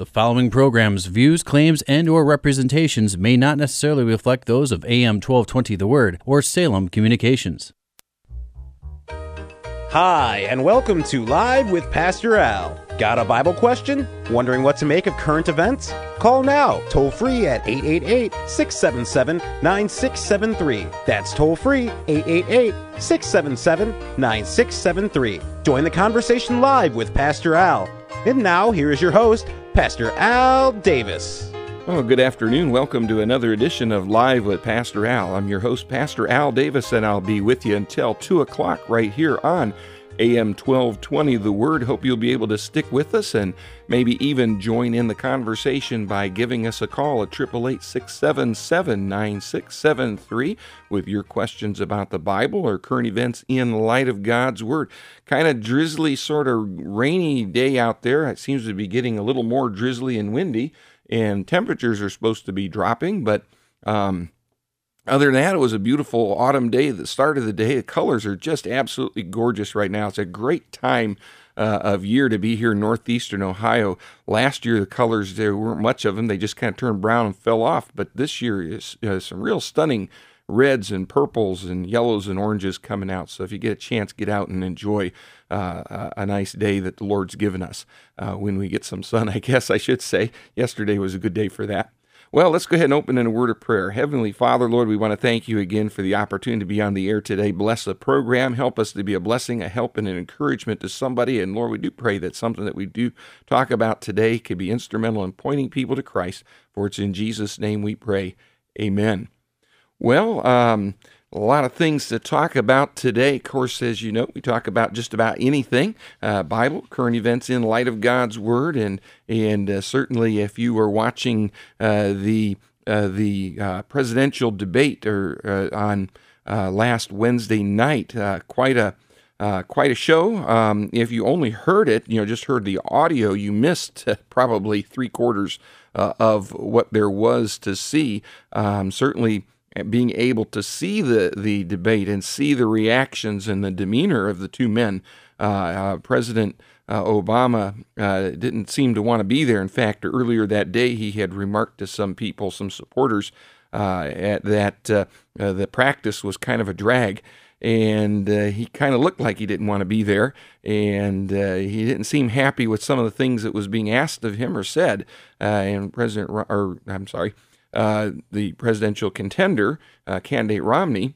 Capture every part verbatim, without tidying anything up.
The following program's views, claims, and or representations may not necessarily reflect those of A M twelve twenty The Word or Salem Communications. Hi, and welcome to Live with Pastor Al. Got a Bible question? Wondering what to make of current events? Call now, toll free at eight eight eight, six seven seven, nine six seven three. That's toll free, eight eight eight, six seven seven, nine six seven three. Join the conversation live with Pastor Al. And now, here is your host, Pastor Al Davis. Oh, good afternoon. Welcome to another edition of Live with Pastor Al. I'm your host, Pastor Al Davis, and I'll be with you until two o'clock right here on A M twelve twenty The Word. Hope you'll be able to stick with us and maybe even join in the conversation by giving us a call at eight eight eight, six seven seven, nine six seven three with your questions about the Bible or current events in light of God's Word. Kind of drizzly, sort of rainy day out there. It seems to be getting a little more drizzly and windy, and temperatures are supposed to be dropping, but um, other than that, it was a beautiful autumn day at the start of the day. The colors are just absolutely gorgeous right now. It's a great time uh, of year to be here in northeastern Ohio. Last year, the colors, there weren't much of them. They just kind of turned brown and fell off. But this year is uh, some real stunning reds and purples and yellows and oranges coming out. So if you get a chance, get out and enjoy uh, a nice day that the Lord's given us uh, when we get some sun, I guess I should say. Yesterday was a good day for that. Well, let's go ahead and open in a word of prayer. Heavenly Father, Lord, we want to thank you again for the opportunity to be on the air today. Bless the program. Help us to be a blessing, a help, and an encouragement to somebody. And Lord, we do pray that something that we do talk about today could be instrumental in pointing people to Christ. For it's in Jesus' name we pray. Amen. Well, um, a lot of things to talk about today. Of course, as you know, we talk about just about anything, uh, Bible, current events in light of God's Word, and and uh, certainly if you were watching uh, the uh, the uh, presidential debate or uh, on uh, last Wednesday night, uh, quite a uh, quite a show. Um, if you only heard it, you know, just heard the audio, you missed uh, probably three quarters uh, of what there was to see. Um, certainly. Being able to see the, the debate and see the reactions and the demeanor of the two men. Uh, uh, President uh, Obama uh, didn't seem to want to be there. In fact, earlier that day, he had remarked to some people, some supporters, uh, at, that uh, uh, the practice was kind of a drag. And uh, he kind of looked like he didn't want to be there, and uh, he didn't seem happy with some of the things that was being asked of him or said. Uh, and President, or I'm sorry, Uh, the presidential contender, uh, candidate Romney,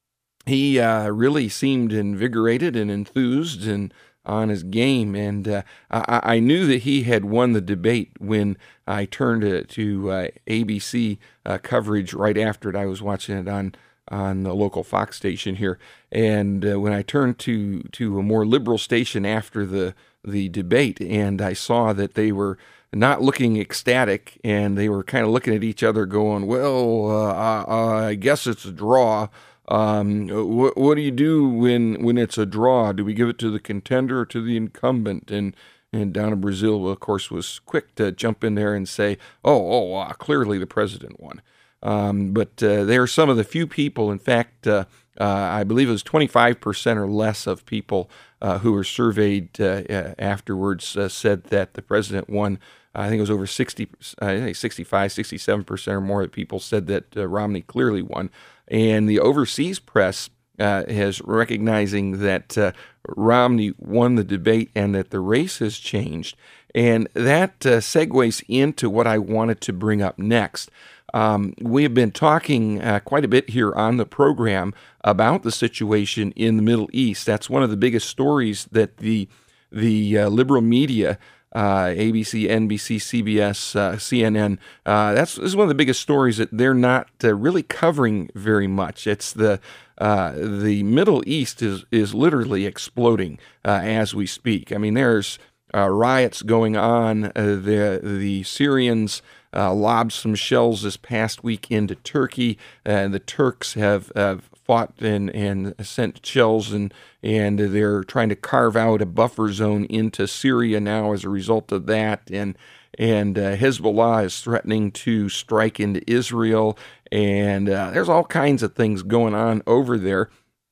he uh, really seemed invigorated and enthused and on his game. And uh, I, I knew that he had won the debate when I turned to, to uh, A B C uh, coverage right after it. I was watching it on on the local Fox station here. And uh, when I turned to, to a more liberal station after the, the debate, and I saw that they were not looking ecstatic, and they were kind of looking at each other going, well, uh, uh, I guess it's a draw. Um, what, what do you do when when it's a draw? Do we give it to the contender or to the incumbent? And and down in Brazil, of course, was quick to jump in there and say, oh, oh, uh, clearly the president won. Um, but uh, there are some of the few people, in fact, uh, uh, I believe it was twenty-five percent or less of people uh, who were surveyed uh, uh, afterwards uh, said that the president won. I think it was over sixty, I think sixty-five, sixty-seven percent or more of people said that uh, Romney clearly won. And the overseas press uh, is recognizing that uh, Romney won the debate and that the race has changed. And that uh, segues into what I wanted to bring up next. Um, we have been talking uh, quite a bit here on the program about the situation in the Middle East. That's one of the biggest stories that the, the uh, liberal media Uh, A B C, N B C, C B S, uh, C N N. Uh, that's this is one of the biggest stories that they're not uh, really covering very much. It's the uh, the Middle East is is literally exploding uh, as we speak. I mean, there's uh, riots going on. Uh, the the Syrians uh, lobbed some shells this past week into Turkey, and the Turks have, have fought and, and sent shells, and, and they're trying to carve out a buffer zone into Syria now as a result of that. And and uh, Hezbollah is threatening to strike into Israel, and uh, there's all kinds of things going on over there.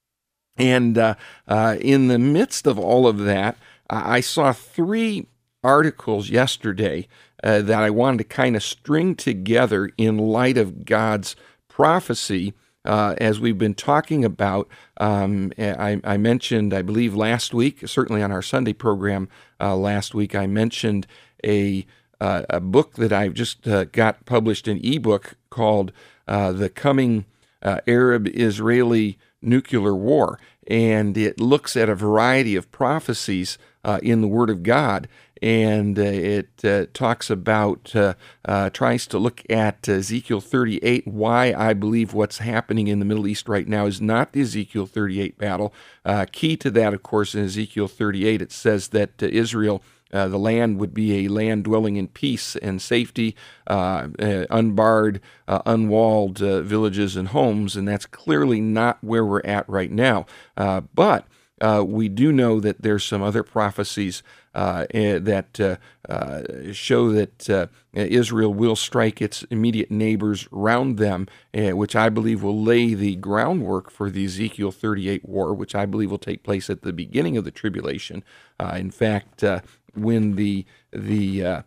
And uh, uh, in the midst of all of that, I saw three articles yesterday uh, that I wanted to kind of string together in light of God's prophecy. Uh, as we've been talking about, um, I, I mentioned, I believe last week, certainly on our Sunday program uh, last week, I mentioned a uh, a book that I've just uh, got published, an ebook called uh, The Coming uh, Arab-Israeli Nuclear War. And it looks at a variety of prophecies uh, in the Word of God. And uh, it uh, talks about, uh, uh, tries to look at Ezekiel thirty-eight, why I believe what's happening in the Middle East right now is not the Ezekiel thirty-eight battle. Uh, key to that, of course, in Ezekiel thirty-eight, it says that uh, Israel, uh, the land would be a land dwelling in peace and safety, uh, uh, unbarred, uh, unwalled uh, villages and homes, and that's clearly not where we're at right now. Uh, but Uh, we do know that there's some other prophecies uh, that uh, uh, show that uh, Israel will strike its immediate neighbors round them, uh, which I believe will lay the groundwork for the Ezekiel thirty-eight war, which I believe will take place at the beginning of the tribulation. Uh, in fact, uh, when the the uh,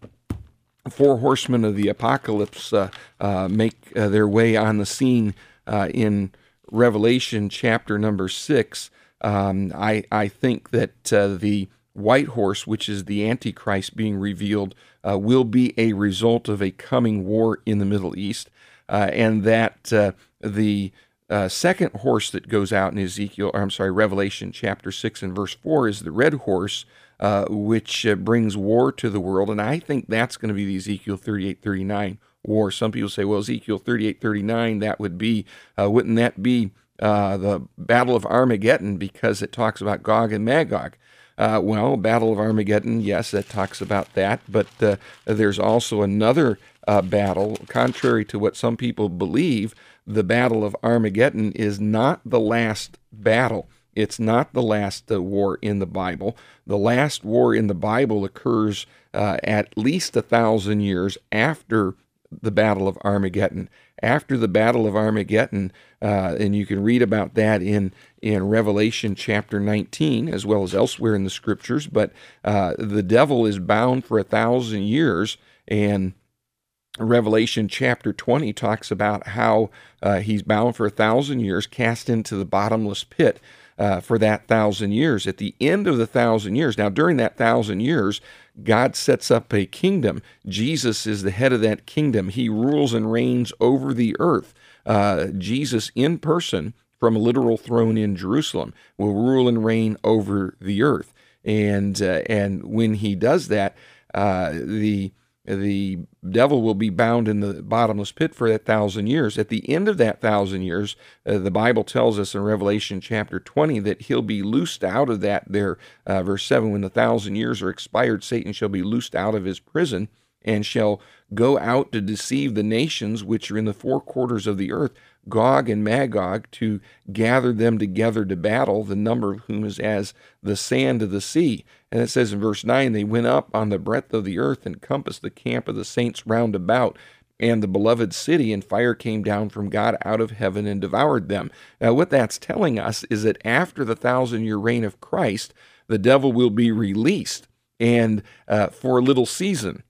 four horsemen of the apocalypse uh, uh, make uh, their way on the scene uh, in Revelation chapter number six, Um, I, I think that uh, the white horse, which is the Antichrist being revealed, uh, will be a result of a coming war in the Middle East, uh, and that uh, the uh, second horse that goes out in Ezekiel, or I'm sorry, Revelation chapter six and verse four is the red horse, uh, which uh, brings war to the world, and I think that's going to be the Ezekiel thirty-eight thirty-nine war. Some people say, well, Ezekiel thirty-eight thirty-nine, that would be, uh, wouldn't that be Uh, the Battle of Armageddon, because it talks about Gog and Magog? Uh, well, Battle of Armageddon, yes, it talks about that, but uh, there's also another uh, battle, contrary to what some people believe. The Battle of Armageddon is not the last battle. It's not the last uh, war in the Bible. The last war in the Bible occurs uh, at least a thousand years after the Battle of Armageddon. After the Battle of Armageddon, uh, and you can read about that in, in Revelation chapter nineteen, as well as elsewhere in the Scriptures, but uh, the devil is bound for a thousand years, and Revelation chapter twenty talks about how uh, he's bound for a thousand years, cast into the bottomless pit uh, for that thousand years. At the end of the thousand years, now during that thousand years, God sets up a kingdom. Jesus is the head of that kingdom. He rules and reigns over the earth. Uh, Jesus in person, from a literal throne in Jerusalem, will rule and reign over the earth. And uh, and when he does that, uh, the the devil will be bound in the bottomless pit for that thousand years. At the end of that thousand years, uh, the Bible tells us in Revelation chapter twenty that he'll be loosed out of that there. Uh, verse seven, when the thousand years are expired, Satan shall be loosed out of his prison and shall go out to deceive the nations which are in the four quarters of the earth, Gog and Magog, to gather them together to battle, the number of whom is as the sand of the sea. And it says in verse nine, they went up on the breadth of the earth and compassed the camp of the saints round about, and the beloved city, and fire came down from God out of heaven and devoured them. Now, what that's telling us is that after the thousand-year reign of Christ, the devil will be released, and uh, for a little season.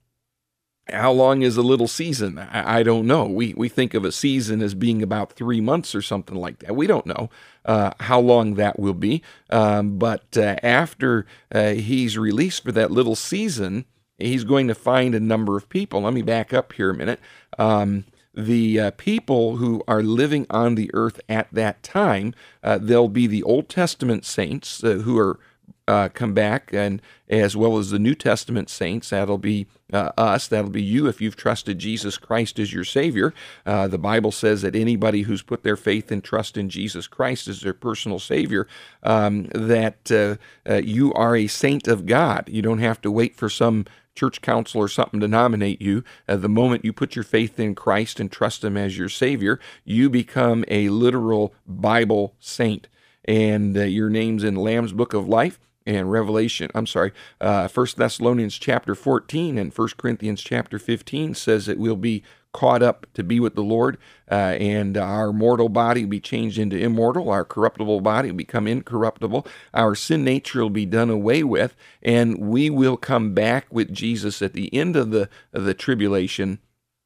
How long is a little season? I, I don't know. We we think of a season as being about three months or something like that. We don't know uh, how long that will be. Um, but uh, after uh, he's released for that little season, he's going to find a number of people. Let me back up here a minute. Um, the uh, people who are living on the earth at that time, uh, they'll be the Old Testament saints uh, who are Uh, come back, and as well as the New Testament saints. That'll be uh, us. That'll be you if you've trusted Jesus Christ as your Savior. Uh, the Bible says that anybody who's put their faith and trust in Jesus Christ as their personal Savior, um, that uh, uh, you are a saint of God. You don't have to wait for some church council or something to nominate you. Uh, the moment you put your faith in Christ and trust Him as your Savior, you become a literal Bible saint. And uh, your name's in the Lamb's Book of Life. and Revelation, I'm sorry, uh, First Thessalonians chapter fourteen and First Corinthians chapter fifteen says that we'll be caught up to be with the Lord, uh, and our mortal body will be changed into immortal, our corruptible body will become incorruptible, our sin nature will be done away with, and we will come back with Jesus at the end of the, of the tribulation.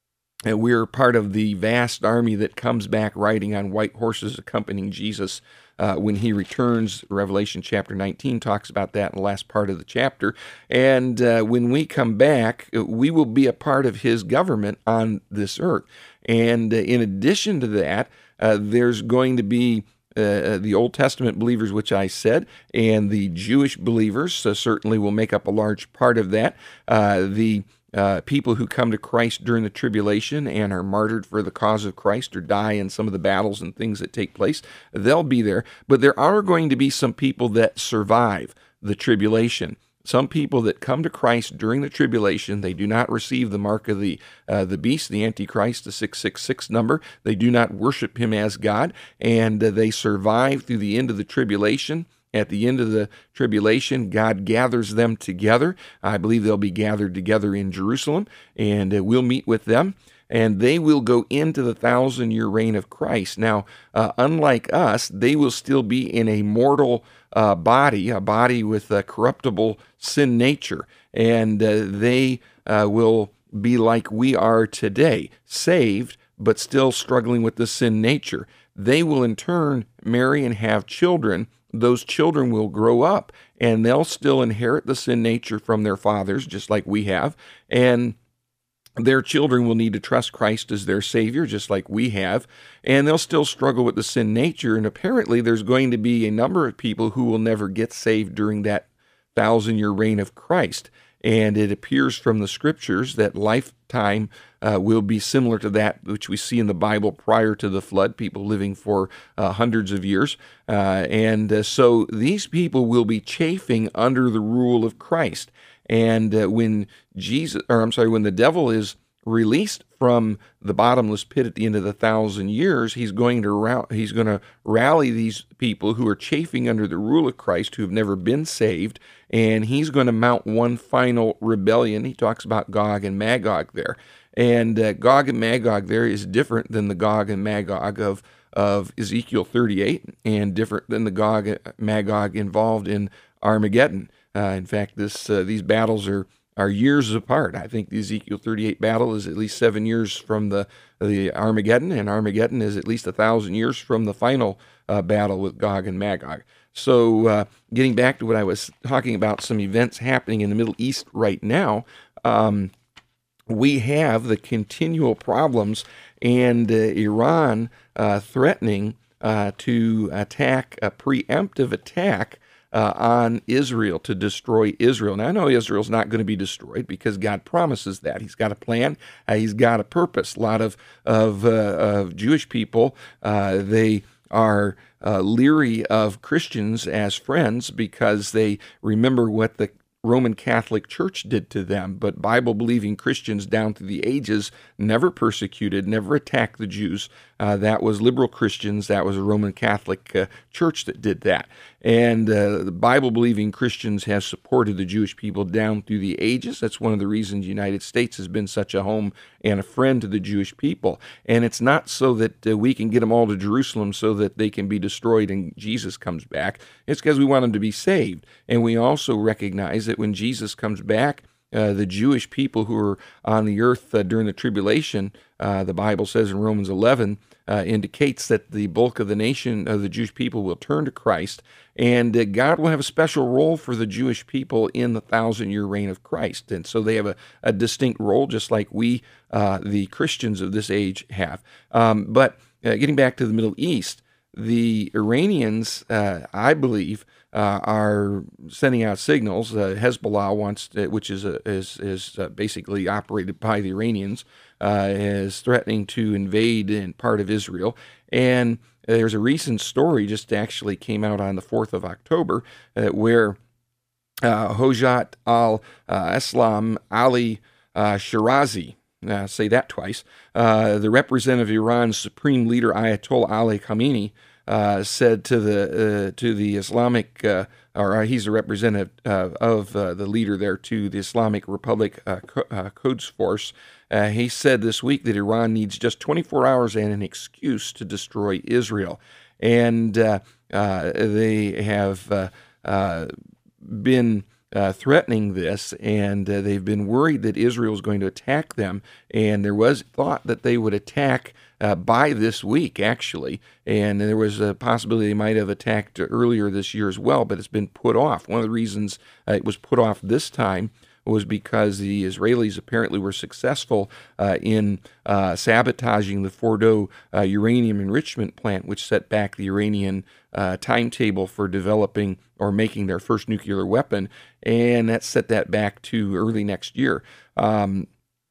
And we're part of the vast army that comes back riding on white horses accompanying Jesus uh, when he returns. Revelation chapter nineteen talks about that in the last part of the chapter. And uh, when we come back, we will be a part of his government on this earth. And uh, in addition to that, uh, there's going to be Uh, the Old Testament believers, which I said, and the Jewish believers uh, certainly will make up a large part of that. Uh, the uh, people who come to Christ during the tribulation and are martyred for the cause of Christ or die in some of the battles and things that take place, they'll be there. But there are going to be some people that survive the tribulation. Some people that come to Christ during the tribulation, they do not receive the mark of the uh, the beast, the Antichrist, the six six six number. They do not worship him as God, and uh, they survive through the end of the tribulation. At the end of the tribulation, God gathers them together. I believe they'll be gathered together in Jerusalem, and uh, we'll meet with them. And they will go into the thousand-year reign of Christ. Now, uh, unlike us, they will still be in a mortal uh, body, a body with a corruptible sin nature. And uh, they uh, will be like we are today, saved, but still struggling with the sin nature. They will in turn marry and have children. Those children will grow up, and they'll still inherit the sin nature from their fathers, just like we have. And their children will need to trust Christ as their Savior, just like we have, and they'll still struggle with the sin nature. And apparently there's going to be a number of people who will never get saved during that thousand-year reign of Christ. And it appears from the Scriptures that lifetime uh, will be similar to that which we see in the Bible prior to the flood, people living for uh, hundreds of years. Uh, and uh, so these people will be chafing under the rule of Christ. And uh, when Jesus, or I'm sorry, when the devil is released from the bottomless pit at the end of the thousand years, he's going to ra- he's going to rally these people who are chafing under the rule of Christ, who have never been saved, and he's going to mount one final rebellion. He talks about Gog and Magog there, and uh, Gog and Magog there is different than the Gog and Magog of of Ezekiel thirty-eight, and different than the Gog and Magog involved in Armageddon. Uh, in fact, this uh, these battles are, are years apart. I think the Ezekiel thirty-eight battle is at least seven years from the the Armageddon, and Armageddon is at least a thousand years from the final uh, battle with Gog and Magog. So, uh, getting back to what I was talking about, some events happening in the Middle East right now, um, we have the continual problems and uh, Iran uh, threatening uh, to attack a preemptive attack Uh, on Israel, to destroy Israel. Now, I know Israel's not going to be destroyed because God promises that. He's got a plan. Uh, he's got a purpose. A lot of, of, uh, of Jewish people, uh, they are uh, leery of Christians as friends because they remember what the Roman Catholic Church did to them, but Bible-believing Christians down through the ages never persecuted, never attacked the Jews. Uh, that was liberal Christians. That was a Roman Catholic uh, Church that did that. And uh, the Bible-believing Christians have supported the Jewish people down through the ages. That's one of the reasons the United States has been such a home and a friend to the Jewish people. And it's not so that uh, we can get them all to Jerusalem so that they can be destroyed and Jesus comes back. It's because we want them to be saved. And we also recognize that when Jesus comes back, Uh, the Jewish people who are on the earth uh, during the tribulation, uh, the Bible says in Romans eleven, uh, indicates that the bulk of the nation of the Jewish people will turn to Christ, and uh, God will have a special role for the Jewish people in the thousand-year reign of Christ. And so they have a, a distinct role, just like we, uh, the Christians of this age, have. Um, but uh, getting back to the Middle East, the Iranians, uh, I believe, uh, are sending out signals. Uh, Hezbollah wants, to, which is a, is is uh, basically operated by the Iranians, uh, is threatening to invade in part of Israel. And there's a recent story just actually came out on the fourth of October uh, where uh, Hojat al-Islam Ali uh, Shirazi, uh, say that twice, uh, the representative of Iran's supreme leader Ayatollah Ali Khamenei, uh, said to the uh, to the Islamic, uh, or he's a representative uh, of uh, the leader there to the Islamic Republic uh, Co- uh, Quds Force. Uh, he said this week that Iran needs just twenty-four hours and an excuse to destroy Israel, and uh, uh, they have uh, uh, been Uh, threatening this, and uh, they've been worried that Israel is going to attack them, and there was thought that they would attack uh, by this week, actually, and there was a possibility they might have attacked earlier this year as well, but it's been put off. One of the reasons uh, it was put off this time was because the Israelis apparently were successful uh, in uh, sabotaging the Fordow uh, uranium enrichment plant, which set back the Iranian uh, timetable for developing or making their first nuclear weapon, and that set that back to early next year. Um,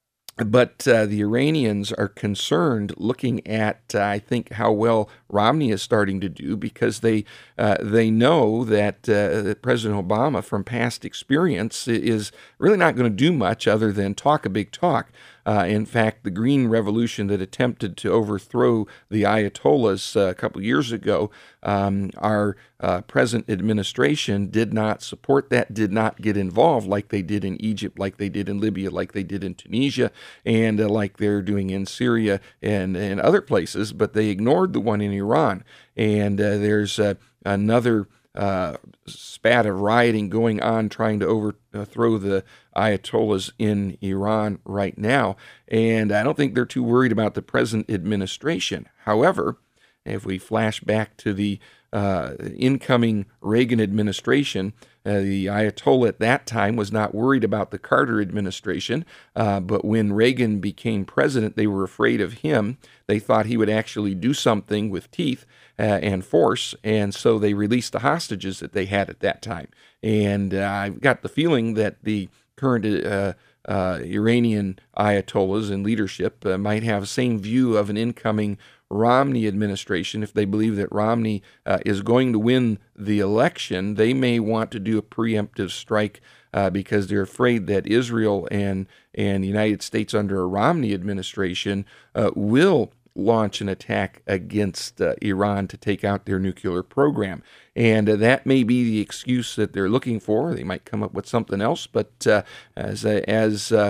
But uh, the Iranians are concerned, looking at, uh, I think, how well Romney is starting to do, because they uh, they know that, uh, that President Obama, from past experience, is really not going to do much other than talk a big talk. Uh, in fact, the Green Revolution that attempted to overthrow the Ayatollahs uh, a couple years ago, um, our uh, present administration did not support that, did not get involved like they did in Egypt, like they did in Libya, like they did in Tunisia, and uh, like they're doing in Syria and, and other places, but they ignored the one in Iran. And uh, there's uh, another Uh, spat of rioting going on, trying to overthrow the Ayatollahs in Iran right now. And I don't think they're too worried about the present administration. However, if we flash back to the uh, incoming Reagan administration, uh, the Ayatollah at that time was not worried about the Carter administration, uh, but when Reagan became president, they were afraid of him. They thought he would actually do something with teeth uh, and force, and so they released the hostages that they had at that time. And uh, I've got the feeling that the current uh, uh, Iranian Ayatollahs in leadership uh, might have the same view of an incoming Romney administration. If they believe that Romney uh, is going to win the election, they may want to do a preemptive strike uh, because they're afraid that Israel and, and the United States under a Romney administration uh, will launch an attack against uh, Iran to take out their nuclear program. And uh, that may be the excuse that they're looking for. They might come up with something else, but uh, as, uh, as uh,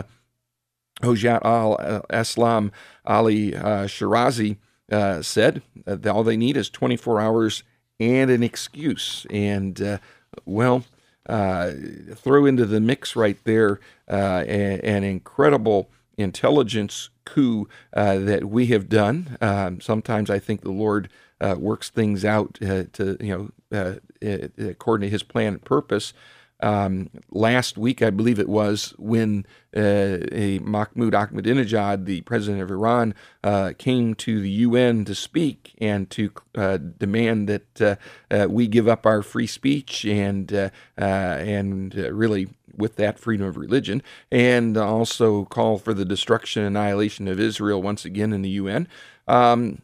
Hojat al-Islam Ali uh, Shirazi Uh, said uh, all they need is twenty-four hours and an excuse. And, uh, well, uh, throw into the mix right there uh, a, an incredible intelligence coup uh, that we have done. Um, sometimes I think the Lord uh, works things out uh, to, you know, uh, according to his plan and purpose. Um, last week, I believe it was, when uh, a Mahmoud Ahmadinejad, the president of Iran, uh, came to the U N to speak and to uh, demand that uh, uh, we give up our free speech and uh, uh, and uh, really with that freedom of religion, and also call for the destruction and annihilation of Israel once again in the U N. Um,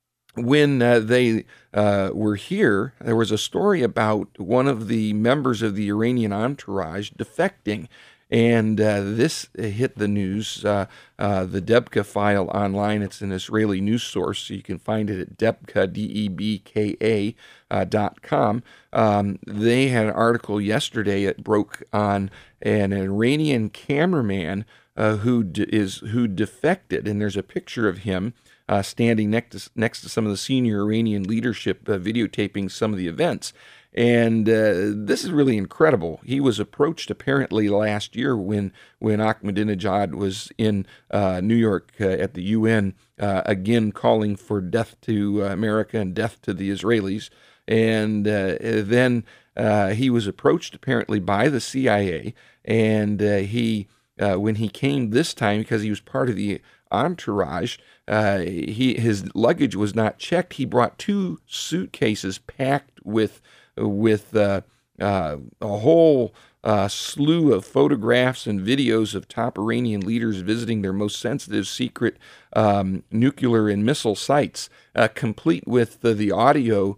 When uh, they uh, were here, there was a story about one of the members of the Iranian entourage defecting, and uh, this hit the news. Uh, uh, the Debka file online, it's an Israeli news source, so you can find it at Debka, D E B K A, uh, dot com. Um, they had an article yesterday that broke on an Iranian cameraman uh, who de- is who defected, and there's a picture of him Uh, standing next to, next to some of the senior Iranian leadership uh, videotaping some of the events. And uh, this is really incredible. He was approached apparently last year when, when Ahmadinejad was in uh, New York uh, at the U N, uh, again calling for death to uh, America and death to the Israelis. And uh, then uh, he was approached apparently by the C I A, and uh, he, uh, when he came this time, because he was part of the entourage, uh, he his luggage was not checked. He brought two suitcases packed with with uh, uh, a whole uh, slew of photographs and videos of top Iranian leaders visiting their most sensitive secret um, nuclear and missile sites, uh, complete with the, the audio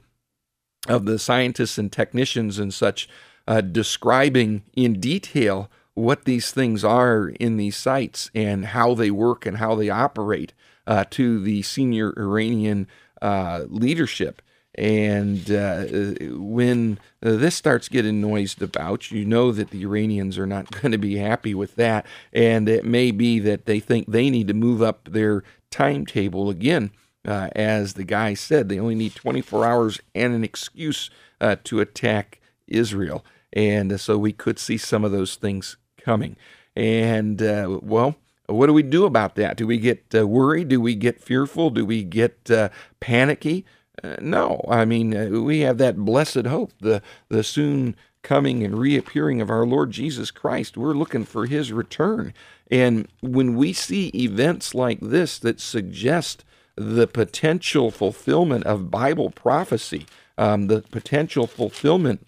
of the scientists and technicians and such uh, describing in detail what these things are in these sites and how they work and how they operate uh, to the senior Iranian uh, leadership. And uh, when uh, this starts getting noised about, you know that the Iranians are not going to be happy with that. And it may be that they think they need to move up their timetable again. Uh, as the guy said, they only need twenty-four hours and an excuse uh, to attack Israel. And uh, so we could see some of those things coming. And, uh, well, what do we do about that? Do we get uh, worried? Do we get fearful? Do we get uh, panicky? Uh, no. I mean, uh, we have that blessed hope, the, the soon coming and reappearing of our Lord Jesus Christ. We're looking for his return. And when we see events like this that suggest the potential fulfillment of Bible prophecy, um, the potential fulfillment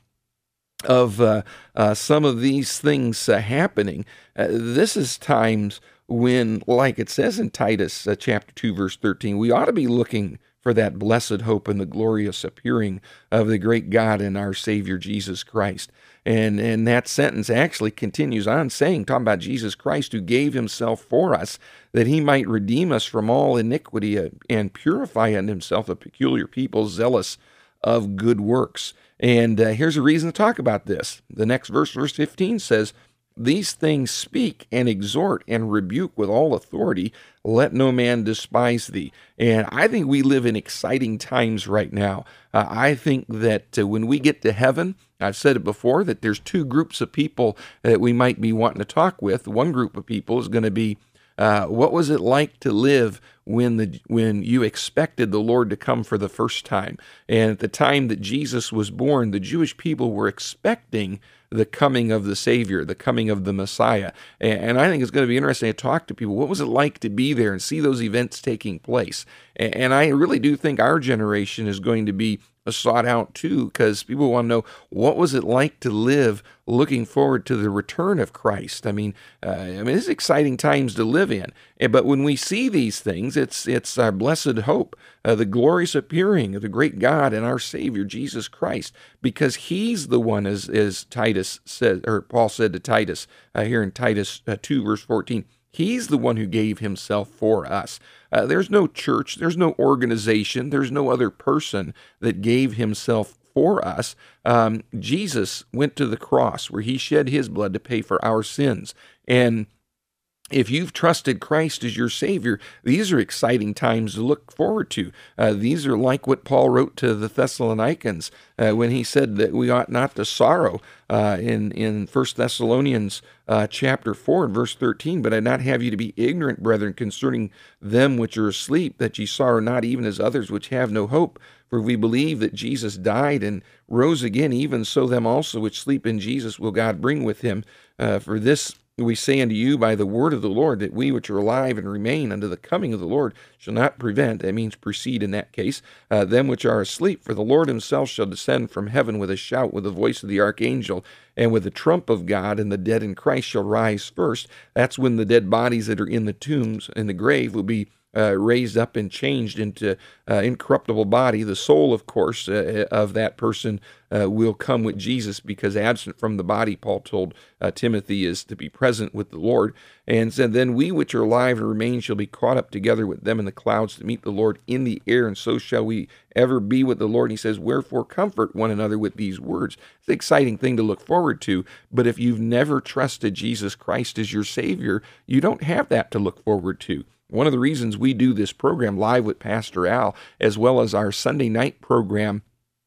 of uh, uh, some of these things uh, happening, uh, this is times when, like it says in Titus uh, chapter two, verse thirteen, we ought to be looking for that blessed hope and the glorious appearing of the great God and our Savior Jesus Christ. And, and that sentence actually continues on saying, talking about Jesus Christ, who gave himself for us, that he might redeem us from all iniquity and purify unto himself a peculiar people, zealous of good works. And uh, here's a reason to talk about this. The next verse, verse fifteen says, these things speak and exhort and rebuke with all authority. Let no man despise thee. And I think we live in exciting times right now. Uh, I think that uh, when we get to heaven, I've said it before, that there's two groups of people that we might be wanting to talk with. One group of people is going to be, uh, what was it like to live when the when you expected the Lord to come for the first time? And at the time that Jesus was born, the Jewish people were expecting the coming of the Savior, the coming of the Messiah. And I think it's going to be interesting to talk to people. What was it like to be there and see those events taking place? And I really do think our generation is going to be sought out too, because people want to know, what was it like to live looking forward to the return of Christ? I mean, uh, I mean, it's exciting times to live in. But when we see these things, it's it's our blessed hope, uh, the glorious appearing of the great God and our Savior Jesus Christ, because He's the one, as as Titus said, or Paul said to Titus uh, here in Titus uh, two verse fourteen. He's the one who gave himself for us. Uh, there's no church, there's no organization, there's no other person that gave himself for us. Um, Jesus went to the cross where he shed his blood to pay for our sins. And if you've trusted Christ as your Savior, these are exciting times to look forward to. Uh, these are like what Paul wrote to the Thessalonians uh, when he said that we ought not to sorrow uh, in, in First Thessalonians uh, chapter four, verse thirteen. But I not have you to be ignorant, brethren, concerning them which are asleep, that ye sorrow not even as others which have no hope. For we believe that Jesus died and rose again, even so them also which sleep in Jesus will God bring with him. Uh, for this we say unto you by the word of the Lord, that we which are alive and remain unto the coming of the Lord shall not prevent, that means precede in that case, uh, them which are asleep. For the Lord himself shall descend from heaven with a shout, with the voice of the archangel, and with the trump of God, and the dead in Christ shall rise first. That's when the dead bodies that are in the tombs, in the grave, will be Uh, raised up and changed into uh, incorruptible body. The soul, of course, uh, of that person uh, will come with Jesus, because absent from the body, Paul told uh, Timothy, is to be present with the Lord. And said, then we which are alive and remain shall be caught up together with them in the clouds to meet the Lord in the air, and so shall we ever be with the Lord. And he says, wherefore comfort one another with these words. It's an exciting thing to look forward to, but if you've never trusted Jesus Christ as your Savior, you don't have that to look forward to. One of the reasons we do this program, Live with Pastor Al, as well as our Sunday night program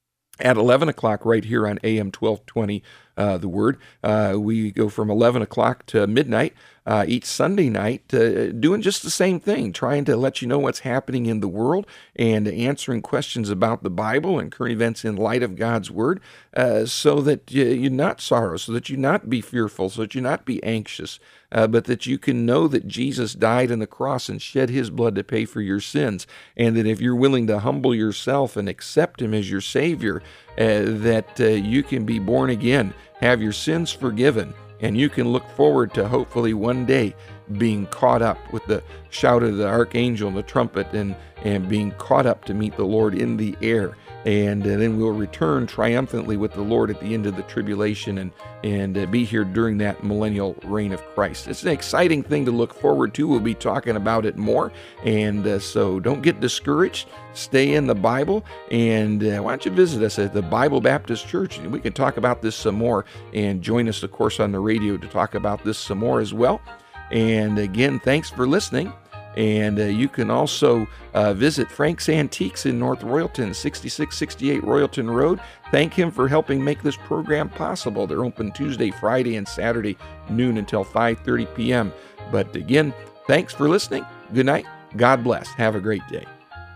at eleven o'clock right here on A M twelve twenty, uh, The Word. Uh, we go from eleven o'clock to midnight uh, each Sunday night, uh, doing just the same thing, trying to let you know what's happening in the world and answering questions about the Bible and current events in light of God's Word, uh, so that you, you not sorrow, so that you not be fearful, so that you not be anxious, uh, but that you can know that Jesus died on the cross and shed his blood to pay for your sins, and that if you're willing to humble yourself and accept him as your Savior, uh, that uh, you can be born again, have your sins forgiven, and you can look forward to hopefully one day being caught up with the shout of the archangel and the trumpet, and, and being caught up to meet the Lord in the air. And uh, then we'll return triumphantly with the Lord at the end of the tribulation, and, and uh, be here during that millennial reign of Christ. It's an exciting thing to look forward to. We'll be talking about it more. And uh, so don't get discouraged. Stay in the Bible. And uh, why don't you visit us at the Bible Baptist Church? And we can talk about this some more, and join us, of course, on the radio to talk about this some more as well. And again, thanks for listening. And uh, you can also uh, visit Frank's Antiques in North Royalton, sixty-six sixty-eight Royalton Road. Thank him for helping make this program possible. They're open Tuesday, Friday, and Saturday, noon until five thirty p.m. But again, thanks for listening. Good night. God bless. Have a great day.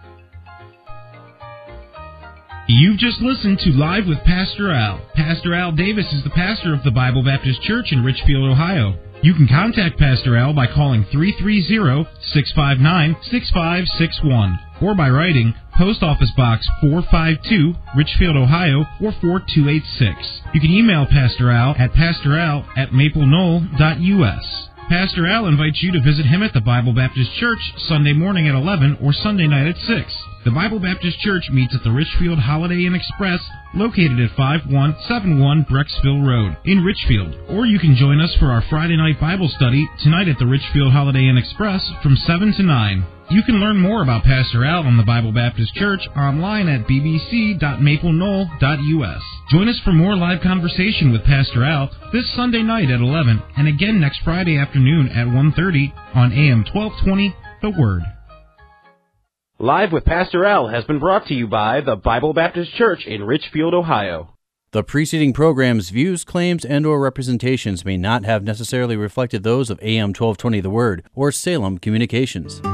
You've just listened to Live with Pastor Al. Pastor Al Davis is the pastor of the Bible Baptist Church in Richfield, Ohio. You can contact Pastor Al by calling three three zero, six five nine, six five six one or by writing Post Office Box four five two, Richfield, Ohio four four two eight six. You can email Pastor Al at pastoral at mapleknoll dot u s. Pastor Al invites you to visit him at the Bible Baptist Church Sunday morning at eleven or Sunday night at six. The Bible Baptist Church meets at the Richfield Holiday Inn Express, located at five one seven one Brecksville Road in Richfield. Or you can join us for our Friday night Bible study tonight at the Richfield Holiday Inn Express from seven to nine. You can learn more about Pastor Al and the Bible Baptist Church online at b b c dot maple knoll dot u s. Join us for more live conversation with Pastor Al this Sunday night at eleven, and again next Friday afternoon at one thirty on A M twelve twenty, The Word. Live with Pastor Al has been brought to you by the Bible Baptist Church in Richfield, Ohio. The preceding program's views, claims, and or representations may not have necessarily reflected those of A M twelve twenty The Word or Salem Communications.